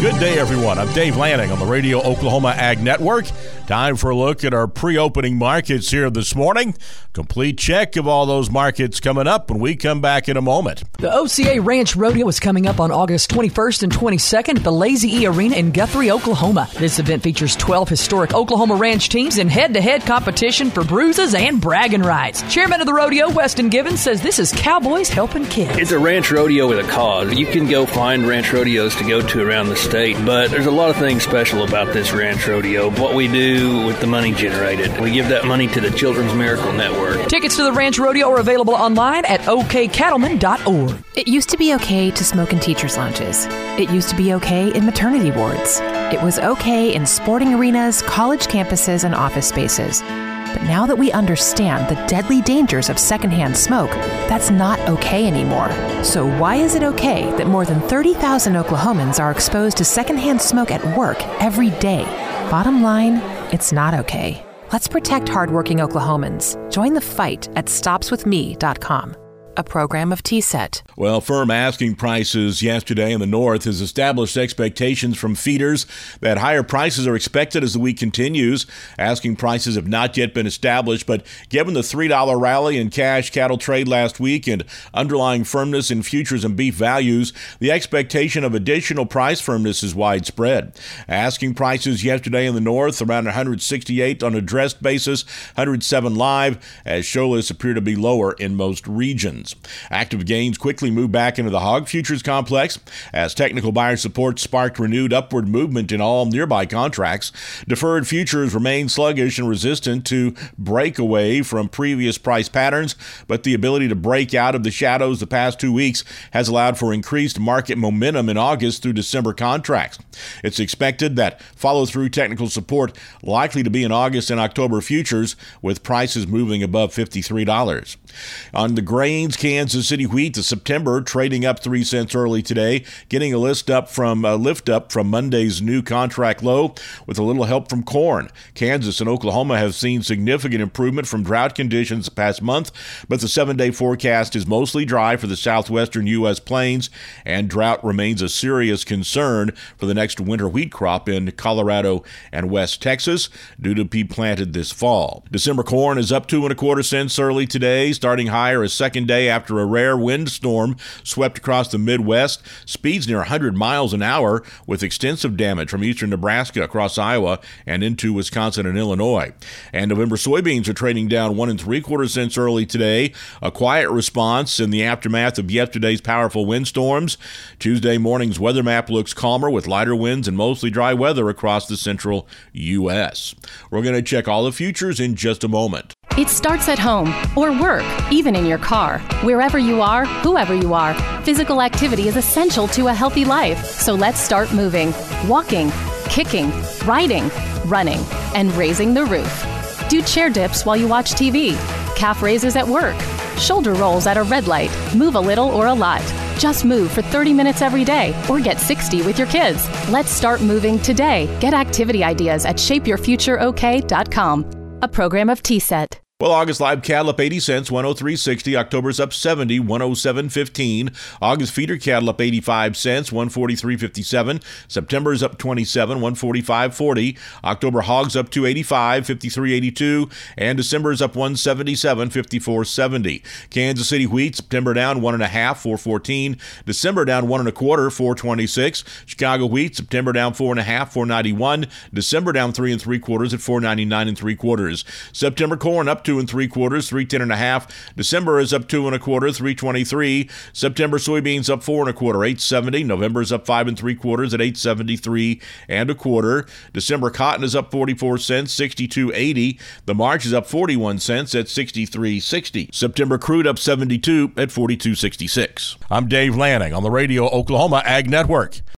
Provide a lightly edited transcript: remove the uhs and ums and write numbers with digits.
Good day, everyone. I'm Dave Lanning on the Radio Oklahoma Ag Network. Time for a look at our pre-opening markets here this morning. Complete check of all those markets coming up when we come back in a moment. The OCA Ranch Rodeo is coming up on August 21st and 22nd at the Lazy E Arena in Guthrie, Oklahoma. This event features 12 historic Oklahoma ranch teams in head-to-head competition for bruises and bragging rights. Chairman of the rodeo, Weston Givens, says this is cowboys helping kids. It's a ranch rodeo with a cause. You can go find ranch rodeos to go to around the state, but there's a lot of things special about this ranch rodeo. What we do with the money generated, we give that money to the Children's Miracle Network. Tickets to the ranch rodeo are available online at okcattleman.org. It used to be okay to smoke in teachers' lounges. It used to be okay in maternity wards. It was okay in sporting arenas, college campuses, and office spaces. But now that we understand the deadly dangers of secondhand smoke, that's not okay anymore. So why is it okay that more than 30,000 Oklahomans are exposed to secondhand smoke at work every day? Bottom line, it's not okay. Let's protect hardworking Oklahomans. Join the fight at StopsWithMe.com. A program of TSET. Well, firm asking prices yesterday in the north has established expectations from feeders that higher prices are expected as the week continues. Asking prices have not yet been established, but given the $3 rally in cash cattle trade last week and underlying firmness in futures and beef values, the expectation of additional price firmness is widespread. Asking prices yesterday in the north around 168 on a dressed basis, 107 live, as show lists appear to be lower in most regions. Active gains quickly moved back into the hog futures complex as technical buyer support sparked renewed upward movement in all nearby contracts. Deferred futures remain sluggish and resistant to break away from previous price patterns, but the ability to break out of the shadows the past 2 weeks has allowed for increased market momentum in August through December contracts. It's expected that follow-through technical support likely to be in August and October futures, with prices moving above $53. On the grains, Kansas City wheat to September trading up 3 cents early today, getting a lift up from Monday's new contract low with a little help from corn. Kansas and Oklahoma have seen significant improvement from drought conditions the past month, but the 7-day forecast is mostly dry for the southwestern U.S. plains, and drought remains a serious concern for the next winter wheat crop in Colorado and West Texas due to be planted this fall. December corn is up 2 1/4 cents early today, starting higher a second day after a rare windstorm swept across the Midwest. Speeds near 100 miles an hour with extensive damage from eastern Nebraska across Iowa and into Wisconsin and Illinois. And November soybeans are trading down 1 3/4 cents early today, a quiet response in the aftermath of yesterday's powerful windstorms. Tuesday morning's weather map looks calmer with lighter winds and mostly dry weather across the central U.S. We're going to check all the futures in just a moment. It starts at home or work, even in your car. Wherever you are, whoever you are, physical activity is essential to a healthy life. So let's start moving, walking, kicking, riding, running, and raising the roof. Do chair dips while you watch TV, calf raises at work, shoulder rolls at a red light. Move a little or a lot. Just move for 30 minutes every day or get 60 with your kids. Let's start moving today. Get activity ideas at shapeyourfutureok.com. A program of TSET. Well, August live cattle up 80 cents, 103.60. October's up 70, 107.15. August feeder cattle up 85 cents, 143.57. September's up 27, 145.40. October hogs up 285, 53.82. And December's up 177, 54.70. Kansas City wheat, September down 1.5, 4.14. December down 1 1/4, 4.26. Chicago wheat, September down 4.5, 4.91. December down 3 3/4 at 4.99 3/4. September corn up 2 3/4, 3.10 1/2. December is up 2 1/4, 3.23. September soybeans up 4 1/4, 8.70. November is up 5 3/4 at 8.73 1/4. December cotton is up 44 cents, 62.80. The March is up 41 cents at 63.60. September crude up 72 at 42.66. I'm Dave Lanning on the Radio Oklahoma Ag Network.